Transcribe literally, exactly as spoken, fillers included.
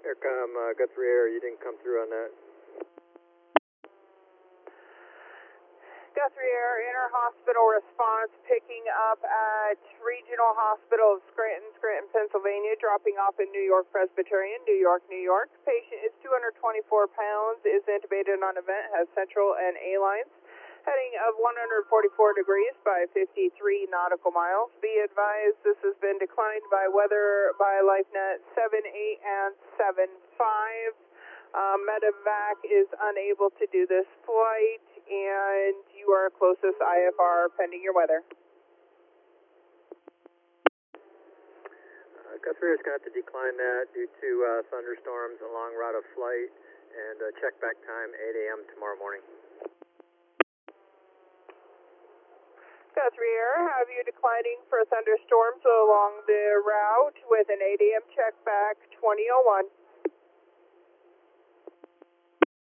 Aircom, uh, Guthrie Air, you didn't come through on that. Guthrie Air, inter-hospital response picking up at Regional Hospital of Scranton, Scranton, Pennsylvania, dropping off in New York Presbyterian, New York, New York. Patient is two hundred twenty-four pounds, is intubated on event, has central and A lines. Heading of one hundred forty-four degrees by fifty-three nautical miles. Be advised this has been declined by weather by LifeNet seven eight and seven five. Uh, Medevac is unable to do this flight, and you are closest I F R pending your weather. Uh, Guthrie Air is going to have to decline that due to uh, thunderstorms and long route of flight, and uh, check back time eight A M tomorrow morning. Guthrie Air, have you declining for thunderstorms along the route with an eight A M check back twenty oh one.